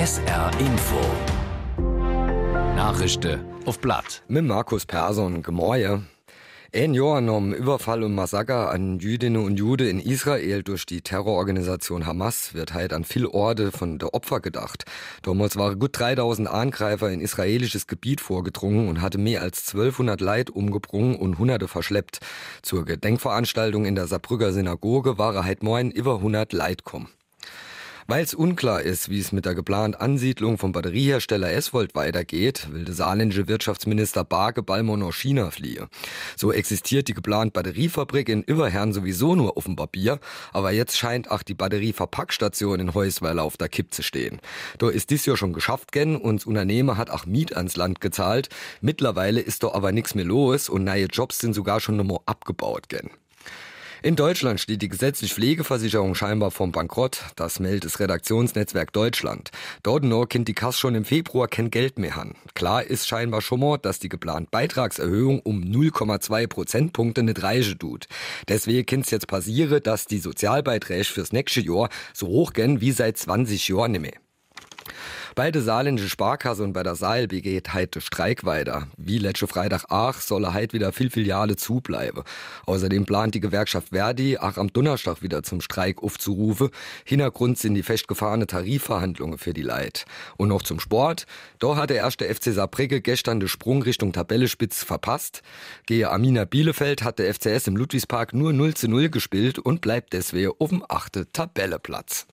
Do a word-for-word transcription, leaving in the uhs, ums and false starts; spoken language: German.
S R Info. Nachrichten auf Blatt. Mit Markus Persson, Gemorje. Ein Jahr nach dem Überfall und Massaker an Jüdinnen und Juden in Israel durch die Terrororganisation Hamas wird heute an viele Orte von der Opfer gedacht. Damals waren gut dreitausend Angreifer in israelisches Gebiet vorgedrungen und hatte mehr als zwölfhundert Leid umgebracht und Hunderte verschleppt. Zur Gedenkveranstaltung in der Saarbrücker Synagoge waren heute morgen über hundert Leid kommen. Weil es unklar ist, wie es mit der geplanten Ansiedlung vom Batteriehersteller Eswold weitergeht, will der saarländische Wirtschaftsminister Barke Ballmer nach China fliehen. So existiert die geplante Batteriefabrik in Überherrn sowieso nur auf dem Papier, aber jetzt scheint auch die Batterieverpackstation in Heusweiler auf der Kipp zu stehen. Da ist dies Jahr schon geschafft gen und das Unternehmen hat auch Miet ans Land gezahlt. Mittlerweile ist da aber nichts mehr los und neue Jobs sind sogar schon nochmal abgebaut gen. In Deutschland steht die gesetzliche Pflegeversicherung scheinbar vom Bankrott. Das meldet das Redaktionsnetzwerk Deutschland. Dort noch kennt die Kasse schon im Februar kein Geld mehr haben. Klar ist scheinbar schon mal, dass die geplante Beitragserhöhung um null Komma zwei Prozentpunkte nicht reichen tut. Deswegen kann es jetzt passieren, dass die Sozialbeiträge fürs nächste Jahr so hoch gehen wie seit zwanzig Jahren nicht mehr. Bei der saarländischen Sparkasse und bei der S A L B geht heute Streik weiter. Wie letzte Freitag auch soll heute wieder viel Filiale zubleiben. Außerdem plant die Gewerkschaft Verdi auch am Donnerstag wieder zum Streik aufzurufen. Hintergrund sind die festgefahrenen Tarifverhandlungen für die Leid. Und noch zum Sport. Da hat der erste F C Saarbrücken gestern den Sprung Richtung Tabellenspitz verpasst. Gegen Arminia Bielefeld hat der F C S im Ludwigspark nur null zu null gespielt und bleibt deswegen auf dem achten Tabellenplatz.